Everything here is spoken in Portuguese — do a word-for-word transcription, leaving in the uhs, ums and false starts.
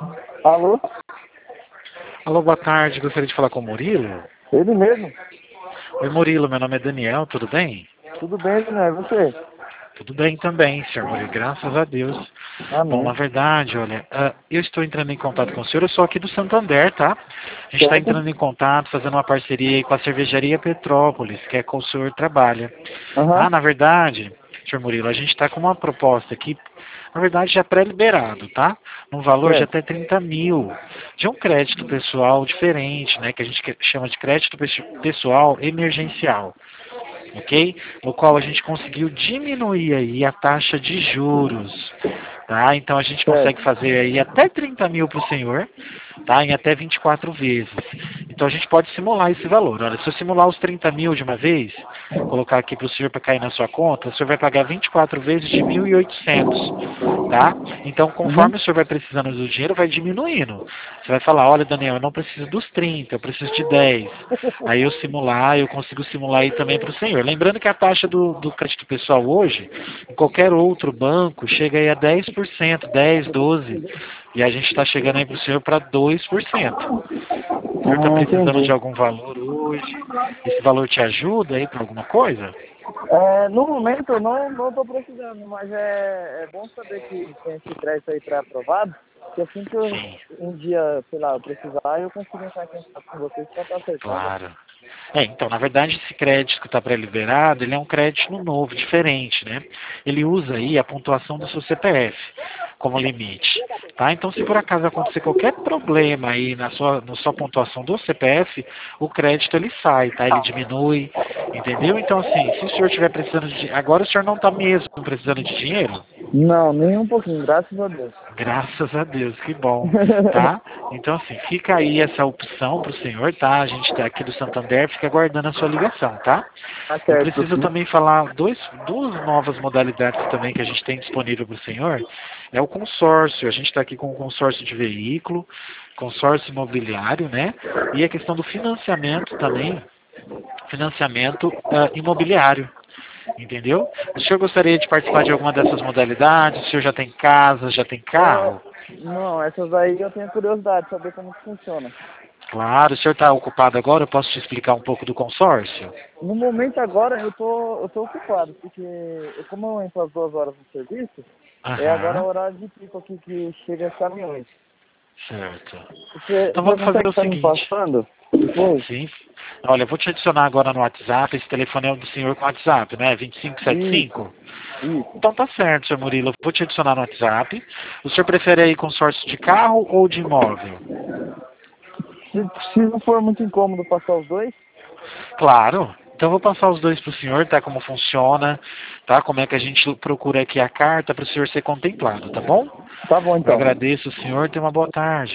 Alô? Alô, boa tarde. Gostaria de falar com o Murilo. Ele mesmo? Oi, Murilo. Meu nome é Daniel. Tudo bem? Tudo bem, né? E você? Tudo bem também, senhor Murilo. Graças a Deus. Bom, na Amém. verdade, olha, ah, eu estou entrando em contato com o senhor. Eu sou aqui do Santander, tá? A gente está Certo? entrando em contato, fazendo uma parceria aí com a cervejaria Petrópolis, que é com o senhor trabalha. Aham. Tá? Na verdade, senhor Murilo, a gente está com uma proposta aqui, na verdade já pré-liberado, tá? Num valor de Certo. até trinta mil, de um crédito pessoal diferente, né? Que a gente que- chama de crédito pe- pessoal emergencial, ok? No qual a gente conseguiu diminuir aí a taxa de juros, tá? Então a gente consegue Certo. fazer aí até trinta mil para o senhor, tá? Em até vinte e quatro vezes. Então a gente pode simular esse valor. Olha, se eu simular os trinta mil de uma vez, colocar aqui para o senhor para cair na sua conta, o senhor vai pagar vinte e quatro vezes de mil e oitocentos, tá? Então Uhum. conforme o senhor vai precisando do dinheiro, vai diminuindo. Você vai falar, olha Daniel, eu não preciso dos trinta, eu preciso de dez. Aí eu simular, eu consigo simular aí também para o senhor. Lembrando que a taxa do, do crédito pessoal hoje, em qualquer outro banco, chega aí a dez por cento, dez, doze. E a gente está chegando aí para o senhor para dois por cento. O senhor está Hum, precisando de entendi. algum valor hoje? Esse valor te ajuda aí para alguma coisa? É, no momento eu não, não tô precisando, mas é, é bom saber que tem esse crédito aí pré-aprovado, que assim que eu, Sim, um dia, sei lá, eu precisar, eu consigo entrar em contato com vocês para estar acertando. claro. É, então, na verdade, esse crédito que está pré-liberado, ele é um crédito novo, diferente, né? Ele usa aí a pontuação do seu C P F como limite, tá? Então, se por acaso acontecer qualquer problema aí na sua, na sua pontuação do C P F, o crédito ele sai, tá? Ele diminui, entendeu? Então, assim, se o senhor estiver precisando de... Agora o senhor não está mesmo precisando de dinheiro? Não, nem um pouquinho, graças a Deus. Graças a Deus, que bom, tá? Então, assim, fica aí essa opção para o senhor, tá? A gente está aqui do Santander, fica aguardando a sua ligação, tá? Tá Eu certo, preciso sim. também falar dois, duas novas modalidades também que a gente tem disponível para o senhor. É o consórcio, a gente está aqui com o consórcio de veículo, consórcio imobiliário, né? E a questão do financiamento também, financiamento ah, imobiliário. Entendeu? O senhor gostaria de participar de alguma dessas modalidades? O senhor já tem casa, já tem É, carro? não, essas aí eu tenho curiosidade de saber como que funciona. Claro, o senhor está ocupado agora? Eu posso te explicar um pouco do consórcio? No momento agora eu tô, eu tô ocupado, porque eu, como eu entro às duas horas no serviço, é agora o Aham, horário de pico aqui que chega os caminhões. certo. Você, Então você vamos fazer consegue o estar me seguinte. passando depois? Sim. Olha, eu vou te adicionar agora no WhatsApp. Esse telefone é o do senhor com WhatsApp, né? vinte e cinco setenta e Isso, cinco. isso. Então tá certo, senhor Murilo. Eu vou te adicionar no WhatsApp. O senhor prefere aí consórcio de carro ou de imóvel? Se, se não for muito incômodo passar os dois, Claro. Então eu vou passar os dois para o senhor, tá? Como funciona, tá? Como é que a gente procura aqui a carta para o senhor ser contemplado, tá bom? tá bom Eu então. agradeço o senhor. Tenha uma boa tarde.